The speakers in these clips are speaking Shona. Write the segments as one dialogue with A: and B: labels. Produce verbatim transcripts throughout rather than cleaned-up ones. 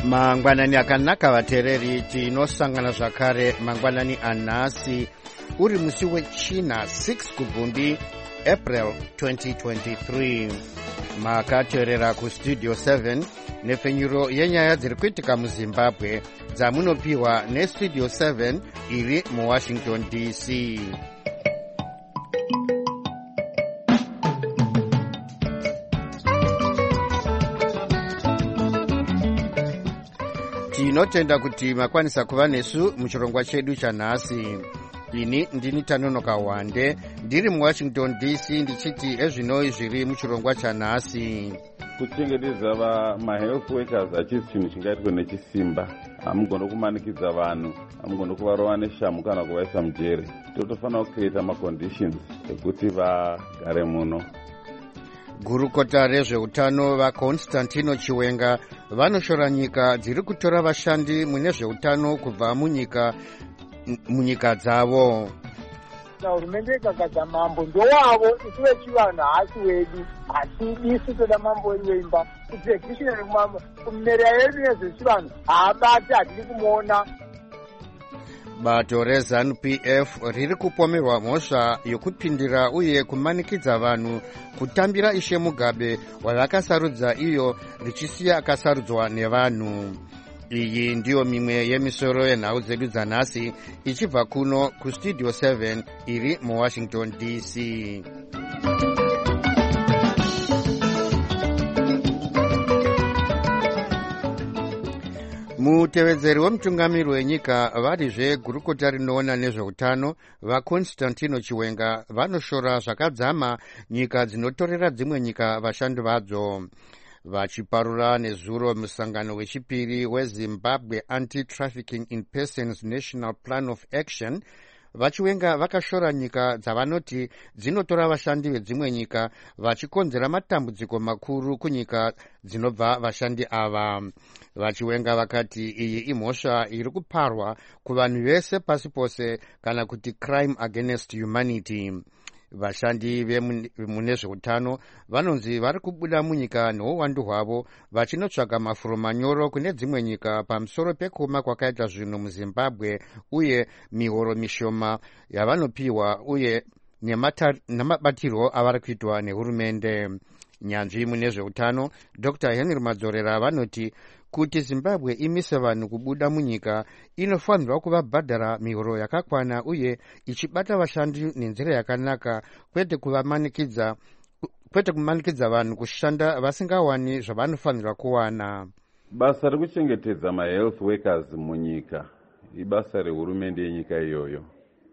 A: mangwanani akanaka vateereri, tinosangana zvakare mangwanani anhasi uri musi wechina six kubvumbi April twenty twenty-three. Makateerera kustudio seven nepfenyuro yenyaya dziri kuitika muzimbabwe dzamunopiwa nestudio seven iri muwashington D C. Tinotenda kuti makwanisa kuva nesu muchirongwa chedu chanhasi. Ini ndini Tanonoka Wande ndiri muwashington D C ndichiti ezvinoi zviri muchirongwa chanhasi.
B: Kuchengetedza va mahealth workers achisi chinhu chingaitwe nechisimba. Hamugona kumanikidza vanhu, hamugona kuvarova neshamu kana kuvaisa mujere. Totofanira kucreata maconditions ekuti vagare muno.
A: Gurukota rezveutano vaConstantino Chiwenga vanoshora nyika dziri kutora vashandi mune zveutano kubva munyika munyika dzavo.
C: Hurumende ikagadza mambo ndowavo, isu vechivanhu haasi wedu, asi isu toda mambo weimba kuti executionary kumereya yedu nezvechivanhu haabati, hatidi kumuona.
A: Bato reZANU P F riri kupomerwa mhosva yokupindira uye kumanikidza vanhu kutambira Ishe Mugabe wavakasarudza iyo richisiya akasarudzwa nevanhu. Iyi ndiyo mimwe yemisoro yenhau dzedu dzanhasi ichibva kuno kustudio seven iri muwashington D C. Mutevedzeri wemutungamiri wenyika varizve gurukota rinoona nezveutano vaConstantino Chiwenga vanoshora zvakadzama nyika dzinotorera dzimwe nyika vashandi vadzo. Vachiparura nezuro musangano wechipiri weZimbabwe Anti-Trafficking in Persons National Plan of Action, vachiwenga vakashora nyika dzavanoti dzinotora vashandi vedzimwe nyika vachikonzera matambudziko makuru kunyika dzinobva vashandi ava. Vachiwenga vakati iyi imhosva iri kuparwa kuvanhu vese pasi pose kana kuti crime against humanity. Vashandi vemune zveutano vanonzi vari kubuda munyika nouwandu hwavo vachinotsvaga mafuro manyoro kune dzimwe nyika pamusoro pekuoma kwakaita zvinhu muZimbabwe uye mihoro mishoma yavanopiwa uye nemabatirwo avari kuitwa nehurumende. Nyanzvi mune zveutano Doctor Henry Madzorera vanoti kuti Zimbabwe imise vanhu kubuda munyika inofanirwa kuvabhadhara mihoro yakakwana uye ichibata vashandi nenzira yakanaka, kwete kuvamanikidza kwete kumanikidza vanhu kushanda vasingawani zvavanofanirwa kuwana.
B: Basa rekuchengetedza mahealth workers munyika ibasa rehurumende yenyika iyoyo.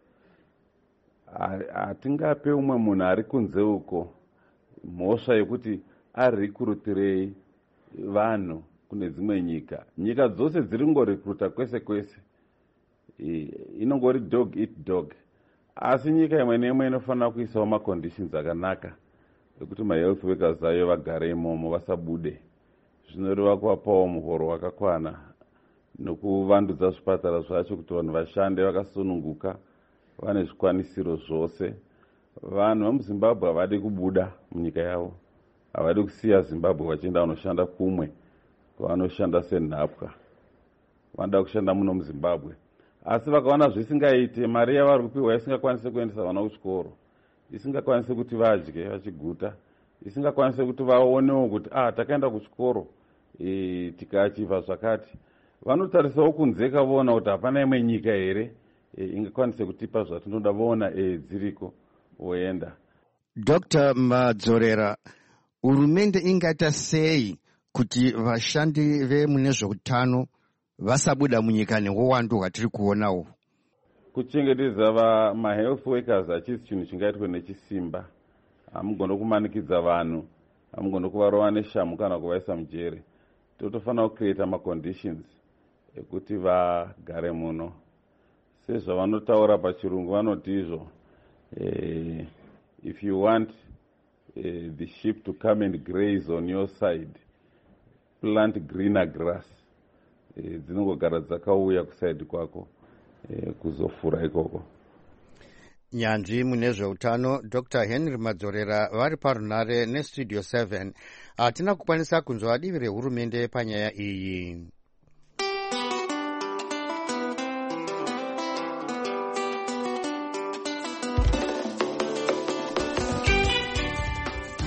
B: Hatingape umwe munhu ari kunze uko mhosva yekuti arikurutirei vanhu kune dzimwe nyika. Nyika dzose dziri ngorekruta kwese kwese, inongori dog eat dog. Asi nyika imwe neimwe inofanira kuisawo maconditions akanaka ekuti mahealth workers ayo vagare imomo vasabude. Zvinoreva kuvapawo muhoro wakakwana nokuvandudza zvipatara zvacho kuti vanhu vashande vakasununguka vane zvikwanisiro zvose. Vanhu vemuZimbabwe havadi kubuda munyika yavo, havadi kusiya Zimbabwe vachienda vanoshanda kumwe vanoshanda senhapwa, vanoda kushanda muno muZimbabwe. Asi vakaona zvisingaite, mari yavari kupiwa isingakwanise kuendesa vana kuchikoro, isingakwanise kuti vadye vachiguta, isingakwanise kuti vaonewo kuti ah takaenda kuchikoro e, tikachivha zvakati, vanotarisawo kunze kavoona kuti hapana imwe nyika here e, ingakwanise kutipa zvatinoda voona e, dziriko voenda.
A: Doctor Madzorera, hurumende ingaita sei kuti vashandi vemune zveutano vasabuda munyika neuwandu hwatiri kuonawo?
B: Kuchengetedza va mahealth workers hachisi chinhu chingaitwe nechisimba. Hamugona kumanikidza vanhu, hamugona kuvarova neshamu kana kuvaisa mujere. Totofanira kucreata maconditions ekuti vagare muno. Sezvavanotaura pachirungu vanoti izvo, eh, if you want eh, the sheep to come and graze on your side, plant greener grass. Eh, dzinongogara dzakauya kusaidi kwako eh, kuzofura ikoko.
A: Nyanzvi mune zveutano Doctor Henry Madzorera vari parunare nestudio seven. Hatina kukwanisa kunzwa divi rehurumende panyaya iyi.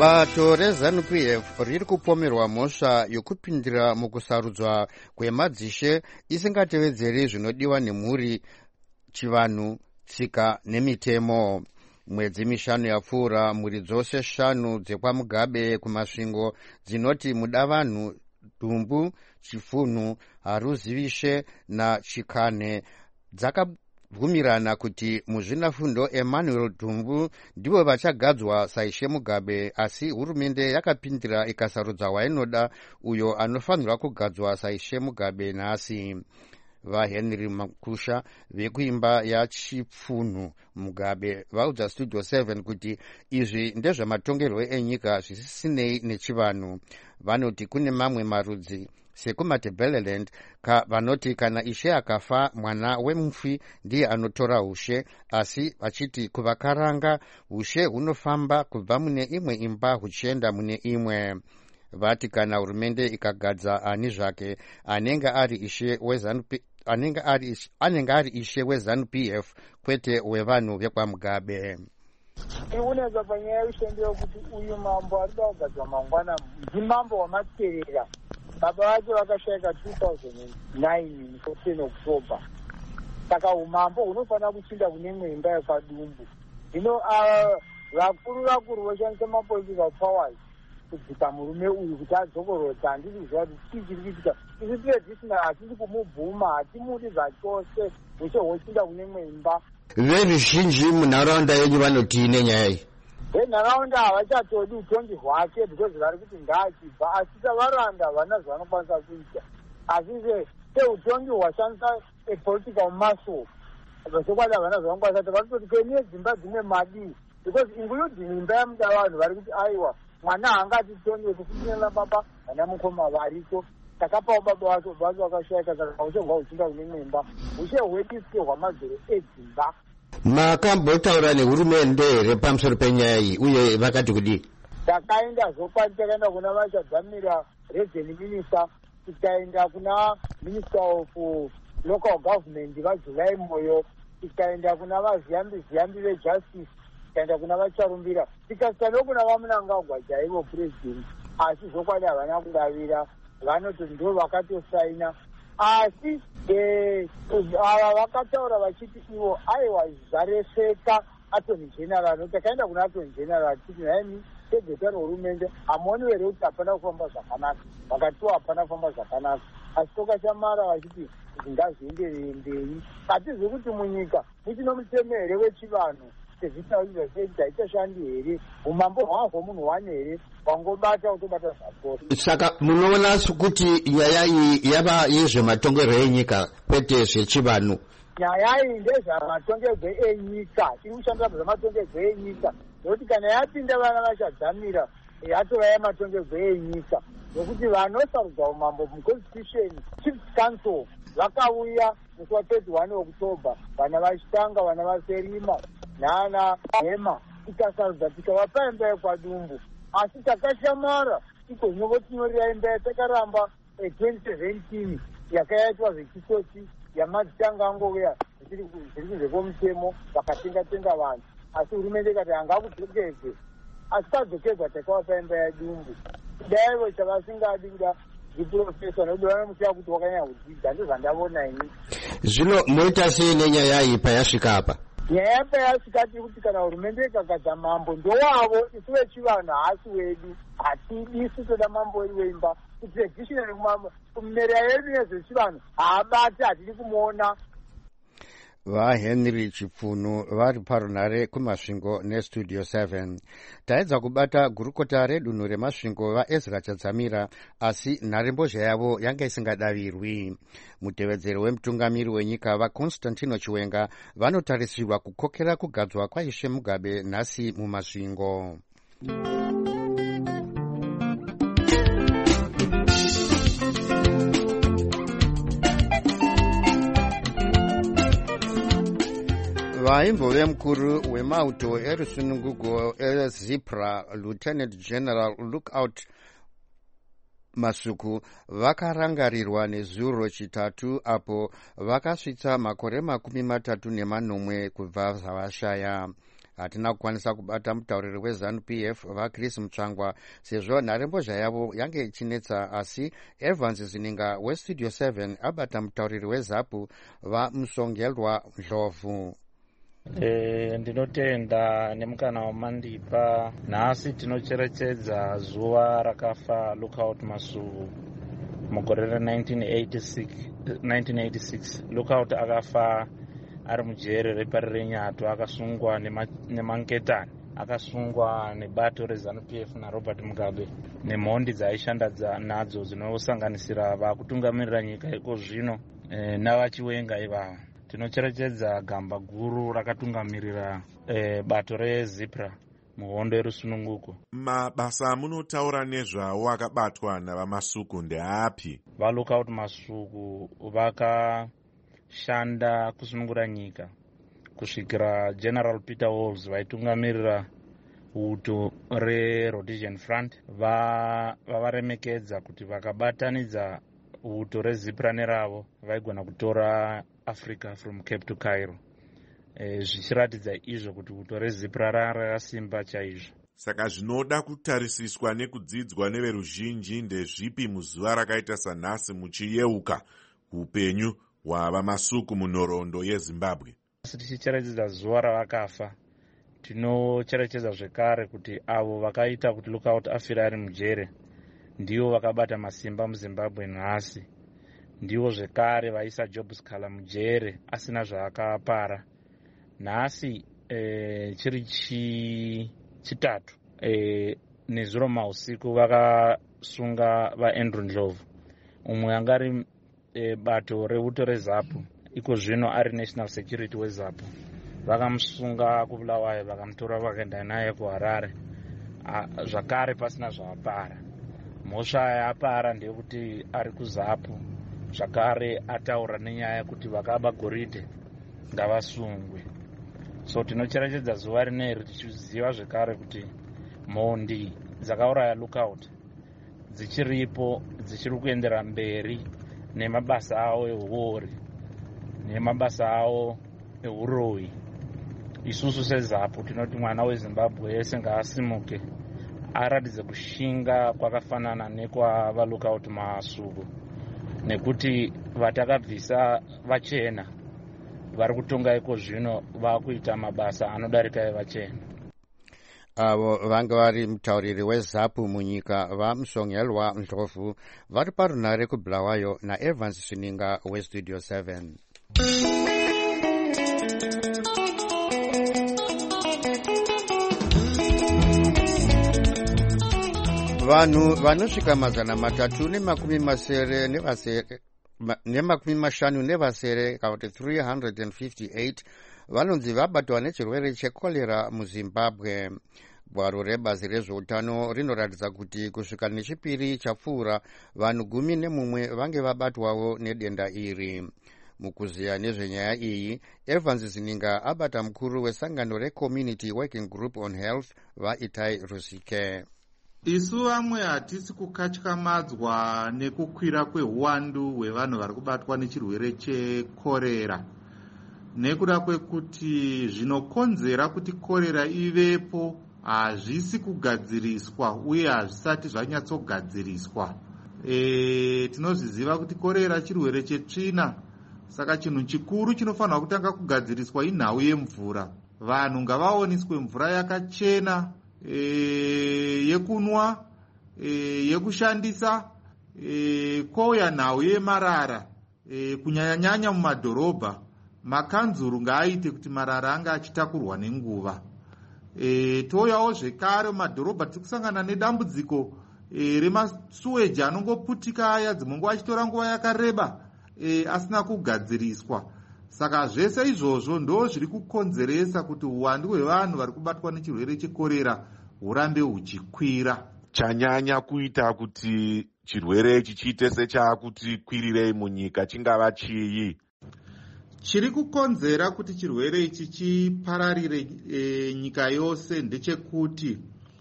A: bato rezanu P F riri kupomerwa mhosva yokupindira mukusarudzwa kwemadzishe isingatevedzeri zvinodiwa nemhuri, chivanhu, tsika nemitemo. Mwedzi mishanu yapfuura, mhuri dzose shanu dzekwaMugabe kumasvingo dzinoti Mudavanhu, Dhumbu, Chifunhu, Haruzivishe naChikane dzakabvumirana kuti muzvinafundo Emmanuel Dhumbu ndivo vachagadzwa saishe Mugabe, asi hurumende yakapindira ikasarudza wainoda uyo anofanirwa kugadzwa saishe Mugabe nhasi. VaHenry Makusha vekuimba yaChifunhu Mugabe vaudza Studio seven kuti izvi ndezvematongerwo enyika zvisisinei nechivanhu. Vanoti kune mamwe marudzi sekumaTebeleland ka vanoti kana ishe akafa mwana wemufi ndiye anotora ushe, asi vachiti kuvakaranga ushe hunofamba kubva mune imwe imba huchienda mune imwe. Vati kana hurumende ikagadza ani zvake anenge ari ishe wezanu anenge ari anenge ari ishe wezanu P F kwete wevanhu vekwaMugabe.
C: Ikuneza panyaya yeushendeyo kuti uyu mambo arida kugadzwa mangwana ndimambo wamaterera. Baba vacho vakashayika two thousand nine fourteen October. Saka umambo hunofanira kuchinda kune imwe imba yekwaDumbu. Zvino vakuru vakuru voshandisa mapolitical powers kudzika murume uyu kuti adzokorodza. Handisi kuziva kuti chii chiri kuitika. Isi tive tisina, hatisi kumubvuma, hatimudi zvachose ushe hwochinda kune imwe imba.
A: Veruzhinji munharaunda yenyu vanoti nenyaya iyi?
C: Venharaunda havachatodi utongi hwake because vari kuti ngaachibva, asi savaranda havana zvavanokwanisa kuita. Asi seutongi hwashandisa epolitical muscle zvokwadi havana zvavanokwanisa kuita. Vari kuti kenie dzimba dzine madi because including imba yaMudavanhu vari kuti aiwa mwana haangati tonge kufinira baba vana mukoma variko. Takapawo baba vacho vacho vakashayika, saka ushe hwauchinda kune imwe imba. Ushe hwedisike hwamazero edzimba.
A: Makambotaura nehurumende here pamusoro penyaya iyi uye vakati kudii?
C: Takaenda zokwadi, takaenda kuna vachadzamira region minister, tikaenda kuna minister of local government vaJulai Moyo, tikaenda kuna vaziyambi ziyambi vejustice, tikaenda kuna vacharumbira, tikasvika nokuna vaMunangagwa jaivo president. Asi zokwadi havana kudavira, vanoti ndo vakatosaina. Asi ava vakataura vachiti ivo aiwa zareseka attorney general. Takaenda kuna attorney general titi naimi segretari hurumende hamuoni here kuti hapana kufamba zvakanaka? Vakatiwa hapana kufamba zvakanaka, asi tokachamara vachiti zvingazoenderere mberi. Hatizi kuti munyika muchino mutemo here wechivanhu sezvitaurira seita ichashandi here? Umambo hwahwo munhu wane here? Wangobata utobata zvakose. Saka
A: munoona kuti nyaya iyi yava yezvematongerwo enyika kwete zvechivanhu?
C: Nyaya iyi ndezvematongerwo enyika, iri kushandira zvematongerwo enyika, nokuti kana yapinda vana vachadzamira yatova yamatongerwo enyika, nokuti vanosarudza umambo muconstitution chief council vakauya musi wa31 October, vana vachitanga, vana vaSerima nana Hema, tikasarudza tikavapa imba yekwaDumbu. Asi takashamara iko zvinovotinyorera imba yatakaramba twenty seventeen yakaitwa zvechitsotsi yamadzitanga angouya zviri kunze kwomutemo vakatenga-tenga vanhu. Asi hurumende ikati hangakudzokedzwe, asi tadzokedzwa takavapa imba yaDumbu. Kudaivo chavasingadi kuda zviprofesa nekuti vanomusiya kuti wakanyanya kudzidza, ndozvandavona ini.
A: Zvino moita sei nenyaya iyi payasvika apa?
C: Nyaya payasvika tiri kuti kana hurumende ikagadza mambo ndowavo, isu vechivanhu haasi wedu, hatidi. Isu toda mambo wedu weimba kuti traditional kumerera yedu nezvechivanhu haabati, hatidi kumuona.
A: VaHenry Chifunhu vari parunhare kumasvingo neStudio seven. Taedza kubata gurukota redunhu remasvingo vaEzra Chadzamira, asi nharembozha yavo yanga isingadavirwi. Mutevedzeri wemutungamiri wenyika vaConstantino Chiwenga vanotarisirwa kukokera kugadzwa kwaishe Mugabe nhasi mumasvingo. Vaimbove mukuru wemauto erusununguko eZipra Lieutenant General Lookout Masuku vakarangarirwa nezuro chitatu apo vakasvitsa makore makumi matatu nemanomwe kubva zvavashaya. hatina kukwanisa kubata mutauriri wezanu P F vaChris Mutsvangwa sezvo nharembozha yavo yange ichinetsa, asi Evans Zininga westudio seven abata mutauriri weZAPU vaMusongelwa Ndlovu.
D: E, ndinotenda nemukana wamandipa. Nhasi tinocherechedza zuva rakafa Lookout Masuku mugore ra nineteen eighty-six. Lookout akafa ari mujere repari reNyato, akasungwa nemangetani, akasungwa nebato reZANU P F naRobert Mugabe nemhondi dzaaishanda nadzo dzinosanganisira vakutungamirira nyika iko zvino e, navachiwenga ivava. Tinocherechedza gamba guru rakatungamirira e, bato reZIPRA muhondo yerusununguko.
E: Mabasa amunotaura nezvawo akabatwa navaMasuku ndeapi?
D: VaLookout Masuku vakashanda kusunungura nyika kusvikira General Peter Walls vaitungamirira uto reRhodesian Front. Vavaremekedza kuti vakabatanidza uto reZIPRA neravo vaigona kutora Africa from Cape to Cairo. E, zvichiratidza izvo kuti uto reZIPRA rarasimba chaizvo.
E: Saka zvinoda kutarisiswa nekudzidzwa neveruzhinji ndezvipi muzuva rakaita sanhasi muchiyeuka upenyu hwavaMasuku munhoroondo yeZimbabwe?
D: Tichicherechedza zuva ravakafa, tinocherechedza zvekare kuti avo vakaita kuti Lookout afire ari mujere ndivo vakabata masimba muZimbabwe nhasi. Ndivo zvekare vaisa Job Sikala mujere asina zvaakapara. Nhasi e, chiri chi, chitatu e, nezuro mausiku vakasunga vaAndrew Ndlovu, umwe angari e, bato reuto reZAPU, iko zvino ari National Security weZAPU. Vakamusunga kuBulawayo vakamutora vakaenda naye kuHarare, zvakare pasina zvaapara. Mhosva yaapara ndeyekuti ari kuZAPU, zvakare ataura nenyaya kuti vakaba goridhe ngavasungwe. So tinocherechedza zuva rineri tichiziva zvekare kuti mhondi dzakauraya Lookout dzichiripo, dzichiri kuendera mberi nemabasa avo euori nemabasa avo euroyi. Isusu seZAPU tinoti mwana weZimbabwe yese ngaasimuke aratidze kushinga kwakafanana nekwavaLookout Masuku, nekuti vatakabvisa vachena vari kutonga iko zvino vakuita mabasa anodarika evachena.
A: Avo vanga vari mutauriri weZAPU munyika vaMusongelwa Ndlovu vari parunhare kuBulawayo naEvans Zininga westudio seven. Vanhu vanosvika mazana matatu nemakumi masere nevasere nemakumi mashanu nevasere kauti three hundred fifty-eight vanonzi vabatwa nechirwere chekorera muZimbabwe. Gwaro rebazi rezveutano rinoratidza kuti kusvika nechipiri chapfuura vanhu gumi nemumwe vange vabatwawo nedenda iri. Mukuziya nezvenyaya iyi, Evans Zininga abata mukuru wesangano reCommunity Working Group on Health vaItai Rusike.
F: Isu vamwe hatisi kukatyamadzwa nekukwira kwehuwandu hwevanhu vari kubatwa nechirwere chekorera, nekuda kwekuti zvinokonzera kuti korera ivepo hazvisi kugadziriswa uye hazvisati zvanyatsogadziriswa. E, tinozviziva kuti korera chirwere chetsvina, saka chinhu chikuru chinofanirwa kutanga kugadziriswa inhau yemvura. Vanhu ngavaoniswe mvura yakachena e, yekunwa, e, yekushandisa, e, kouya nhau yemarara, e, kunyanyanyanya mumadhorobha. Makanzuru ngaaite kuti marara anga achitakurwa nenguva. E, touyawo zvekare mumadhorobha tiri kusangana nedambudziko e, remasuweji anongoputika aya dzimwe nguva achitora nguva yakareba e, asina kugadziriswa. Saka zvese izvozvo ndo zviri kukonzeresa kuti uwandu hwevanhu vari kubatwa nechirwere chekorera hurambe huchikwira.
E: Chanyanya kuita kuti chirwere ichi chiite sechaakuti kwirirei munyika chingava chii?
F: Chiri kukonzera kuti chirwere ichi chipararire e, nyika yose ndechekuti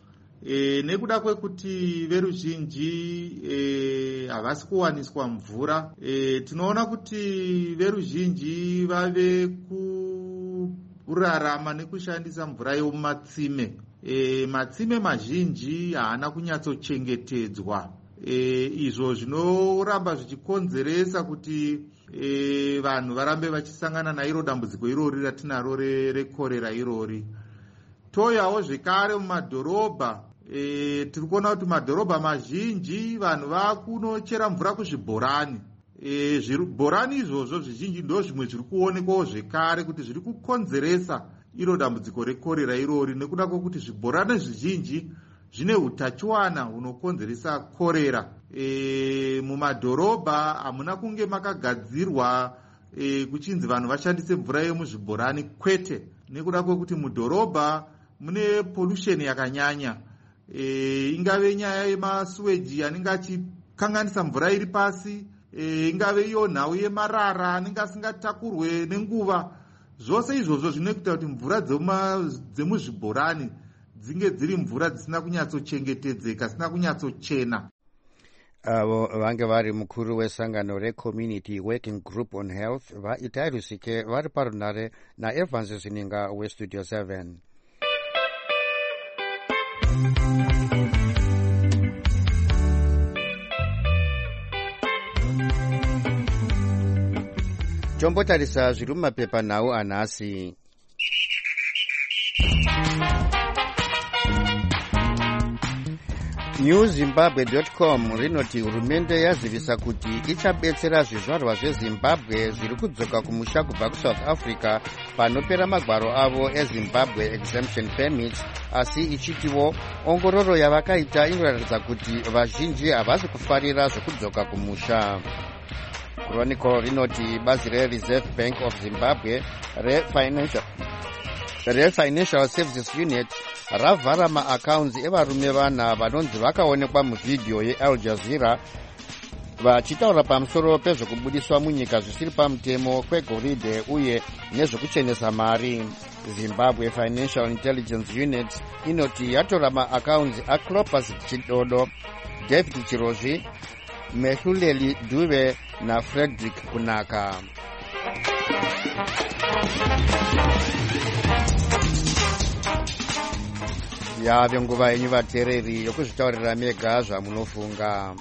F: e, nekuda kwekuti veruzhinji e, havasi kuwaniswa mvura. E, tinoona kuti veruzhinji vave kurarama nekushandisa mvura yomumatsime. E, matsime mazhinji haana kunyatsochengetedzwa, e, izvo zvinoramba zvichikonzeresa kuti e, vanhu varambe vachisangana nairo dambudziko irori ratinaro rekorera irori. Toyawo zvekare mumadhorobha, e, tiri kuona kuti madhorobha mazhinji vanhu vakunochera mvura kuzvibhorani. E, zvibhorani izvozvo zvizhinji ndo zvimwe zviri kuonekwawo zvekare kuti zviri kukonzeresa iro dambudziko rekorera irori, nekuda kwokuti zvibhorani zvizhinji zvine utachiwana hunokonzeresa korera. E, mumadhorobha hamuna kunge makagadzirwa e, kuchinzi vanhu vashandise mvura yemuzvibhorani, kwete, nekuda kwekuti mudhorobha mune pollution yakanyanya. E, ingave nyaya yemasuweji anenge achikanganisa mvura iri pasi, e, ingave iyo nhau yemarara anenge asingatakurwe nenguva. Zvose izvozvo zvinoita kuti mvura dzemuzvibhorani dzinge dziri mvura dzisina kunyatsochengetedzeka, dzisina kunyatsochena.
A: Avo vange vari mukuru wesangano reCommunity Working Group on Health vaItai Rusike vari parunare naEvans Zininga weStudio seven. Tombotarisa zviri mumapepa nhau anhasi. new zimbabwe dot com rinoti hurumende yazivisa kuti ichabetsera zvizvarwa zvezimbabwe zviri kudzoka kumusha kubva kuSouth Africa panopera magwaro avo eZimbabwe exemption permits, asi ichitiwo ongororo yavakaita inoratidza kuti vazhinji havasi kufarira zvekudzoka kumusha. Chronicle rinoti bazi reReserve Bank of Zimbabwe reFinancial reFinancial Services Unit ravhara maaccounts evarume vana vanonzi vakaonekwa muvhidhiyo yeAl Jazeera vachitaura pamusoro pezvekubudiswa munyika zvisiri pamutemo kwegoridhe uye nezvekuchenesa mari. Zimbabwe Financial Intelligence Unit inoti yatora maaccounts aClopas Chidodo, David Chirozvi, Mehluleli Dube naFrederick Kunaka. Yave nguva yenyu vateereri yokuzvitaurira mega zvamunofunga.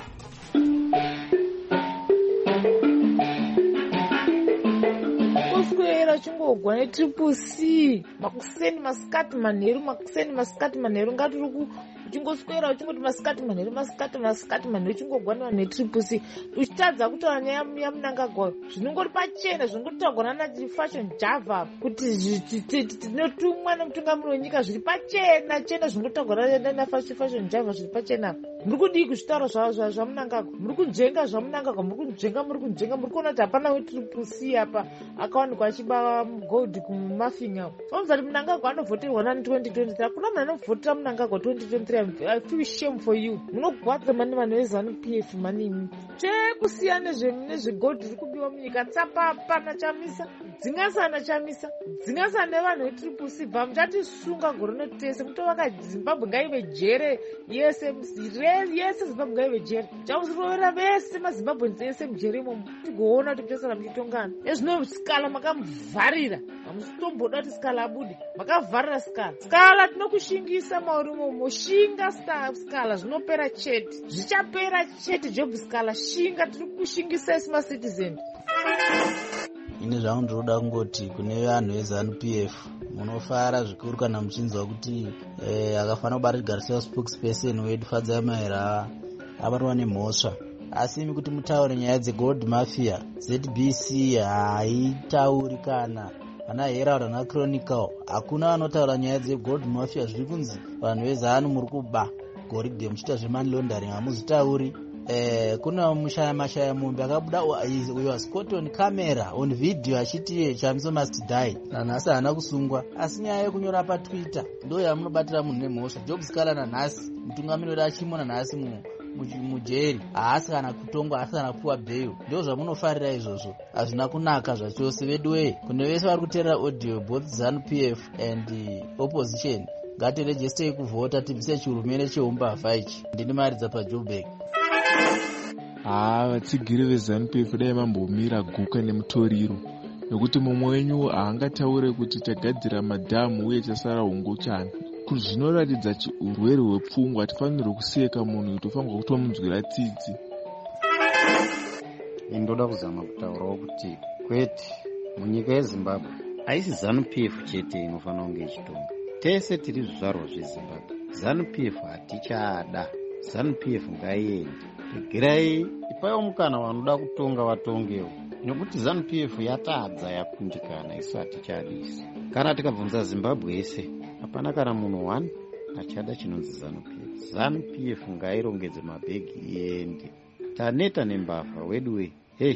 G: Kuswera chingogwa netriple C makuseni masikati manheru makuseni masikati manheru ngatiri uchingoswera uchingoti masikati manheru masikati masikati manheru uchingogwa netriple C uchitadza kutaura nyaya yamunangagwa zvinongori pachena zvinongotagwa nachifashion java kuti tinotumwa nemutungamiri wenyika zviri pachena chena zvinongotagwa nafashion java zviri pachena. Muri kudii kuzvitaura zvamunangagwa? Muri kujenga zvamunangagwa? Muri kujenga muri kujenga muri kuona kuti hapana wetriple C apa akawanikwa achiba gold kumafinga. Onza kuti Mnangagwa anovhoterwa nani twenty twenty-three. Hakuna munhu anovhotera Mnangagwa twenty twenty-three. I feel shame for you. Munogwadza mani vanhu veZanu-P F manini. Chekusiyana nezvegold zviri kubiwa munyika tsapapa chamisa. Dzingasana chamisa. Dzingasana nevanhu vetriple C. Bva muchatisunga gore notese mutovaka Zimbabwe ngaive jere yese yese Zimbabwe ngaive jere. Chakuzirovera vese maZimbabwe ese mujere imomo. Tigoona kuti muchasara muchitongana. Ezvino Skala makamuvharira. Hamusitomboda kuti Skala abude. Makavharira Skala. Skala tinokushingisa mauri momo. Shinga Skala zvinopera chete. Zvichapera chete Job Skala. Shinga tiri kushingisa isi macitizen.
H: Ine zvangu ndinoda kungoti kune vanhu veZanu-P F munofara zvikuru kana muchinzwa kuti eh, akafanira kubatirwa spokesperson wedu Fadzai Maira abatwa nemhosva. Asi imi kuti mutaure nyaya dzegold mafia Z B C haitauri kana vana Herald na Chronicle hakuna vanotaura nyaya dzegold mafia. Zviri kunzi vanhu veZanu muri kuba goridhe muchiita zvemoney laundering hamuzitauri. Eh, kuna mushaya mashaya mumbi akabuda uyo Scotton camera on video achiti Chamiso must die nanhasi haana kusungwa. Asi nyaya yekunyora paTwitter ndo yamunobatira munhu nemhosva. Job Skala nanhasi mutungamiri wedu achimona nhasi mujeri haasi kana kutongwa haasi kana kupuwa bheyo. Ndo zvamunofarira izvozvo hazvina kunaka zvachose. Vedu weye kune vese vari kuteerera audio both Zanu-P F and uh, opposition ngatirejestei kuvhota tibvise chihurumende cheumbavha ichi. Ndini Maridza paJoburg.
I: Ah, vatsigiri veZanu-P F dai vambomira guka nemutoriro nekuti mumwe wenyu haangataure kuti tagadzira madhamu uye chasara hunguchana. Zvinoratidza urwere hwepfungwa. Hatifanirwi kuseka munhu, tofanirwa kutomunzwira tsitsi.
J: Ndoda kuzama kutaurawo kuti kwete munyika yeZimbabwe haisi ZANU P F chete inofanira kunge ichitonga. Tese tiri zvizvarwa zveZimbabwe. ZANU P F hatichada. ZANU P F ngaiende. Regerai ipayo mukana vanoda kutonga vatongewo, nekuti ZANU P F yatadza yakundikana, isu hatichadisi. Kana tikabvunza Zimbabwe ese, hapana kana munhu one achada chinonzi ZANU P F. ZANU P F ngairongedze mabhegi iende. Taneta nembavha weduwe. Hey.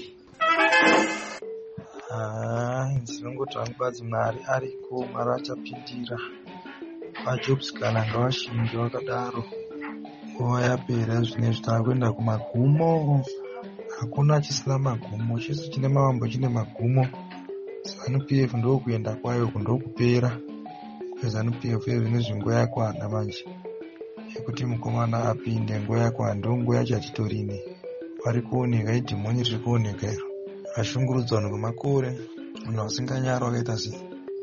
K: Ah, ndinongoti angibadzi mari ariko, mari achapindira. Vajobs kana ngavashinge vakadaro. Nguva yapera zvinezvi taakuenda kumagumo. Hakuna chisina magumo, chese chine mavambo chine magumo. ZANU P F ndokuenda kwayo kundokupera. ZANU P F zvinezvi nguva yakwana manje. Yekuti mukomana apinde nguva yakwana, ndo nguva yacho atitorine. Vari kuoneka idhimoni riri kuoneka iro. Ashungurudzwa nemakore, munhu asinganyara wakaita sei.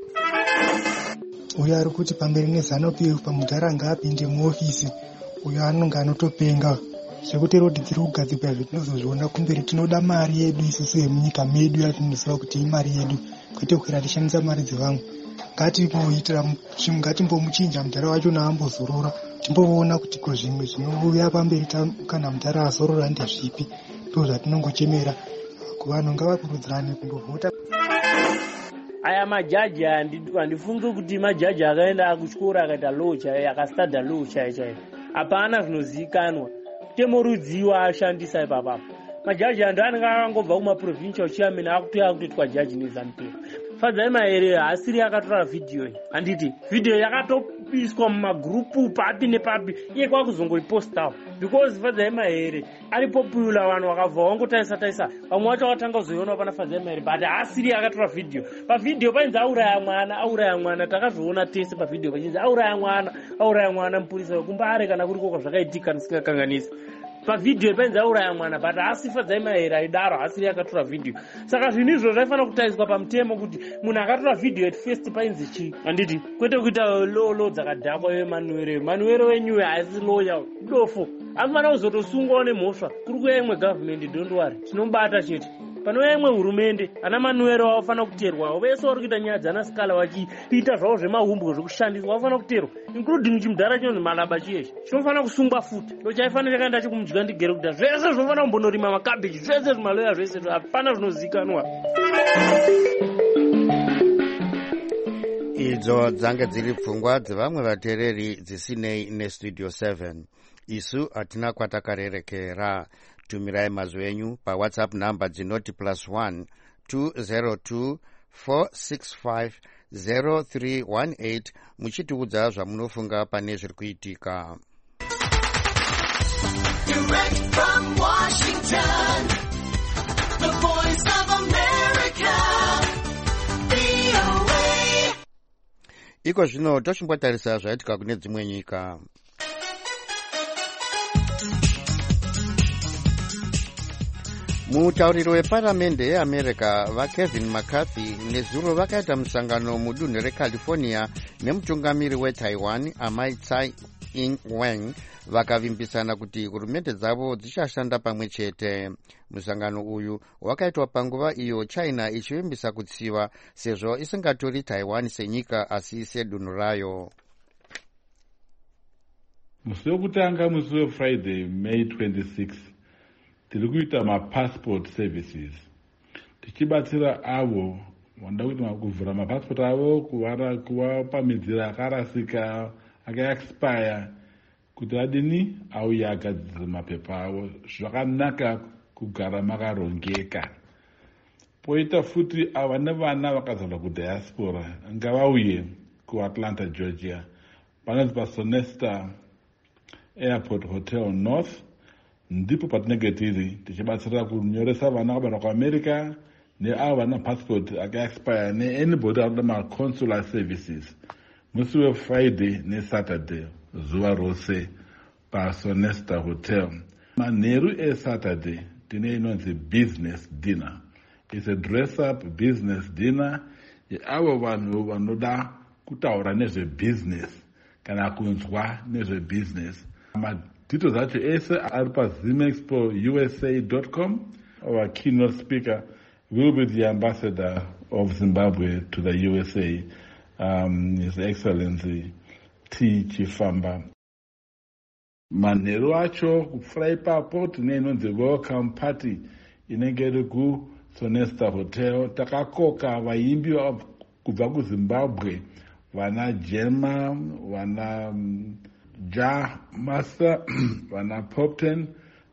L: Uyo ari kuti pamberi neZANU P F pamudhara ngaapinde muofisi. Uyo anonga anotopenga zvekuti rodhi dziri kugadzirwa zvetinozozviona kumberi. Tinoda mari yedu isusu yemunyika medu yatinoziva kuti imari yedu, kwete kukwira tishandisa mari dzevamwe. Ngatimboitira ngatimbomuchinja mudhara wacho naambozorora, timboona kuti ko zvimwe zvinouya pamberi kana mudhara azorora ndezvipi. Ndo zvatinongochemera kuvanhu ngavakurudzirane kumbovhota.
M: Aya majaji handifunge kuti majaji akaenda kuchikora akaita law chaiyo, akastada law chaiyo chaiyo. Hapana zvinozivikanwa. Temorudziwa ashandisa ipapa. Majaji andu anenge akangobva kumaprovincial chairman akutoya kutoitwa jaji neZANU P F. Fadzai Mahere asiri akatora video iyi. Handiti video yakatopiswa mumagrupu papi nepapi, iye kwakuzongoipostawo. Because Fadzai Mahere ari popular, vanhu vakabva vangotaisa taisa. Vamwe vacho vakatanga kuzoiona pana Fadzai Mahere, but asiri akatora video. Pavideo painzi auraya mwana, auraya mwana, takazviona tese pavideo pachinzi auraya mwana, auraya mwana mupurisa wekumbare kana kuri koko zvakaitika ndisingakanganisi. Pavideo painzi auraya mwana, but asi Fadzai Mahere aidaro asiri akatora video. Saka zvinhu izvo zvaifanira kutaiswa pamutemo kuti munhu akatora video at first painzi chi. Handiti kwete kuita law law dzakadhakwa yeManuere. Manuere wenyuwe haisi lawyer, dofo. Anofanira kuzotosungwawo nemhosva. Kuri kuya imwe government, don't worry. Tinomubata chete. Panouya imwe hurumende, ana Manuere vanofanira kuteerwa. Vese vari kuita nyaya dzanasikala vachiita zvavo zvemahumbwe zvokushandiswa vanofanira kuteerwa, including chimudhara chinonzi Malaba chiyezvi. Chinofanira kusungwa futi. Ndo chaifanira chakaenda chikumudya ndigere kudhara. Zvese zvinofanira kumbonorima makabheji, zvese zvimaloya zvese hapana zvinozivikanwa.
A: Idzo dzange dziri pfungwa dzevamwe vateereri dzisinei nestudio seven. Isu hatina kwatakarerekera. Tumirai mazwi enyu pa WhatsApp number dzinoti plus one two zero two four six five zero three one eight muchitiudza zvamunofunga pane zviri kuitika. Direct from Washington, the voice of America, V O A. Iko zvino tochimbotarisa zvaitika kune dzimwe nyika. Mutauriri weparamende yeAmerica vaKevin McCarthy nezuro vakaita musangano mudunhu reCalifornia nemutungamiri weTaiwan Amai Tsai Ing-wen vakavimbisana kuti hurumende dzavo dzichashanda pamwe chete. Musangano uyu wakaitwa panguva iyo China ichivimbisa kutsiva sezvo isingatori Taiwan senyika asi sedunhu rayo.
B: Musi wekutanga musi weFriday May twenty-sixth tiri kuita mapassport services tichibatsira avo vanoda kuti kuvhura mapassport avo kuvapamidzira akarasika akaexpire kuti adini auye agadzirisa mapepa avo. Zvakanaka kugara makarongeka. Poita futi ava nevana vakazalwa kudiaspora ngavauye kuAtlanta, Georgia, panonzi paSonesta Airport Hotel North. Ndipo patinenge tiri tichibatsira kunyoresa vana vabarwa kuAmerica neavo vana passport akaexpire neanybody anoda maconsular services. Musi weFriday neSaturday zuva rose paSonesta Hotel. Manheru eSaturday tine inonzi business dinner
N: It's a dress-up business dinner. Avo vanhu vanoda kutaura nezvebusiness kana kunzwa nezvebusiness. Madetails acho ese ari pazimexpo u s a dot com. Our keynote speaker will be the ambassador of Zimbabwe to the U S A, um, His Excellency T. Chifamba. Manheru acho kupfura ipapo tine inonzi welcome party inenge iri kuSonesta Hotel. Takakoka vaimbi kubva kuZimbabwe, vana Jema, vana um, Ja Master, vana Popten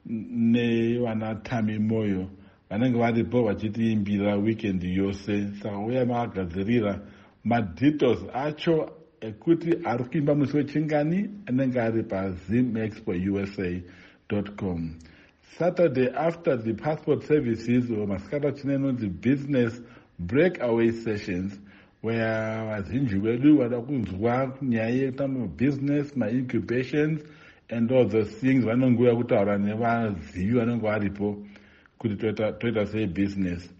N: ne vana Tami Moyo vanenge varipo vachitiimbira weekend yose. Saka uya makagadzirira madetails acho ekuti ari kuimba musi wechingani anenge ari pazimexpo u s a dot com. Saturday after the passport services masikata chine inonzi business breakaway sessions where vazhinji vedu vada kunzwa nyaya yemabusiness, ma-incubations and all those things. Vanongouya kutaura nevazivi vanenge varipo kuti toita sei business.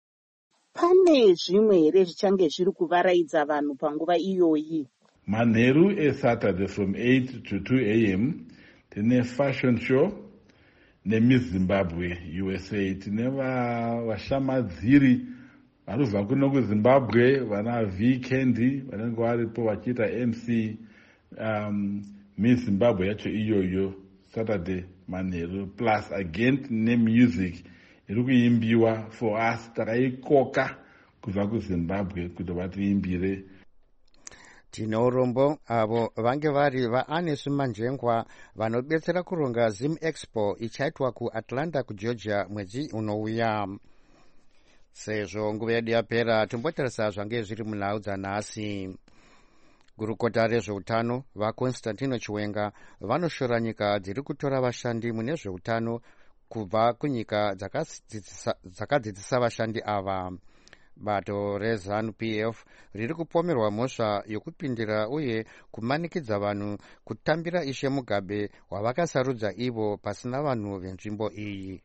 O: Pane zvimwe here zvichange zviri kuvaraidza vanhu panguva iyoyi?
N: Manheru eSaturday from eight to two a m tine fashion show neMiss Zimbabwe U S A. Tine vashamadziri vari kubva kuno kuZimbabwe, vana V Candy vanenge varipo vachiita M C um, Miss Zimbabwe yacho iyoyo Saturday manheru, plus again nemusic iri kuimbiwa for us. Takaikoka kubva kuZimbabwe kuti vatiimbire.
A: Tine urombo avo vange vari vaAnesi Manjengwa vanobetsera kuronga Zim Expo ichaitwa kuAtlanta kuGeorgia mwedzi unouya. Sezvo nguva yedu yapera, tombotarisa zvange zviri munhau dzanhasi. Gurukota rezveutano vaConstantino Chiwenga vanoshora nyika dziri kutora vashandi mune zveutano kubva kunyika dzakadzidzisa vashandi ava. Bato reZANU P F riri kupomerwa mhosva yokupindira uye kumanikidza vanhu kutambira Ishe Mugabe wavakasarudza ivo pasina vanhu venzvimbo iyi.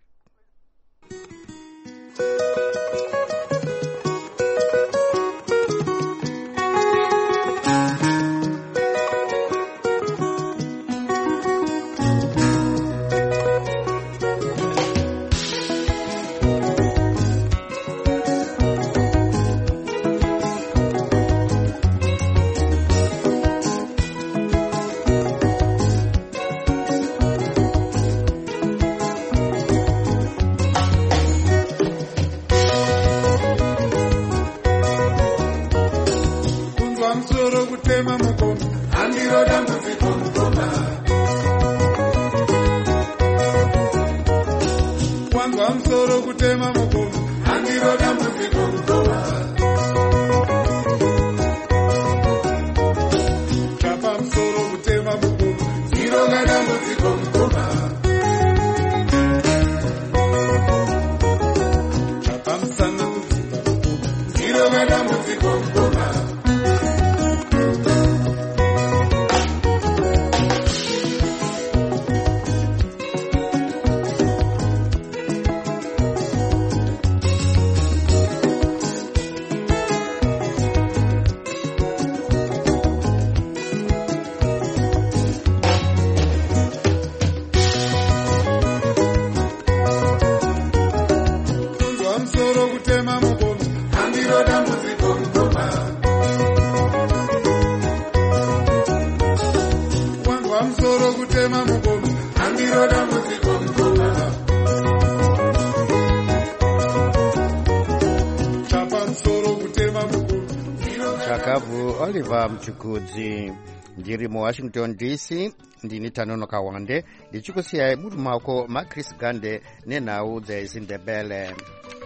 A: Oliver Mchukudzi ndiri muWashington D C. Ndini Tanono Kawande ndichikusiyai muri maoko maChris Gande nenhau dzeZindebele.